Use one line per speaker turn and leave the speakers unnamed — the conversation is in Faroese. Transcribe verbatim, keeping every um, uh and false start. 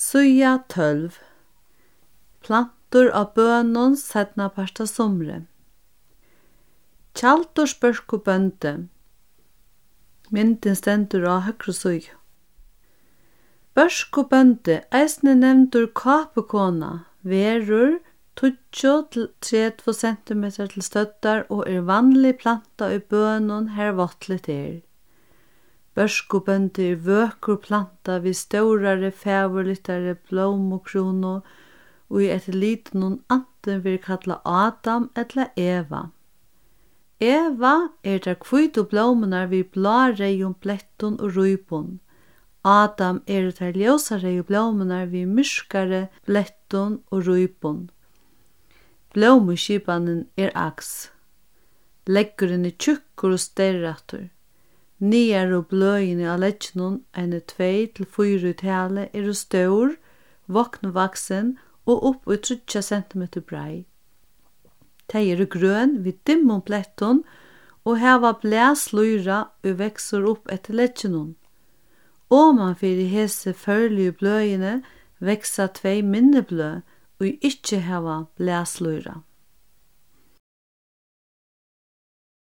Síða tólv. Plantur á bønum seinnapart av sumri. Tjaldur spørku bøndi. Myndin stendur á høgru síðu. Børku bøndi, eisini nevndur kápukona, verur tíggju til tretivu sentimetrar til støddar og er vanlig planta í bønum her vatnligt er. Børskubøndi er vøkur planta við stórari fævurlittari blómukrónu og í etter litinum antin vir kalla Adam ella Eva. Eva er der hvítu blómunar við bláreyjum blettum og rýpum. Adam er der ljósareyju blómunar við myrkari blettum og rýpum. Blómuskipanin er aks. Leggurin er tjukkur og sterratur. Niar og bløyini á legginum einu tvei til fýra í tali eru stór, vaknvaksin og upp í tríggjar sentimetrar brei. Tey eru grøn við dimmum blettum og hava blæslýra og veksur upp eftir legginum. Oman fyri hesi førligu bløyini veksa tvei minni bløð og ikki hava blæslýra.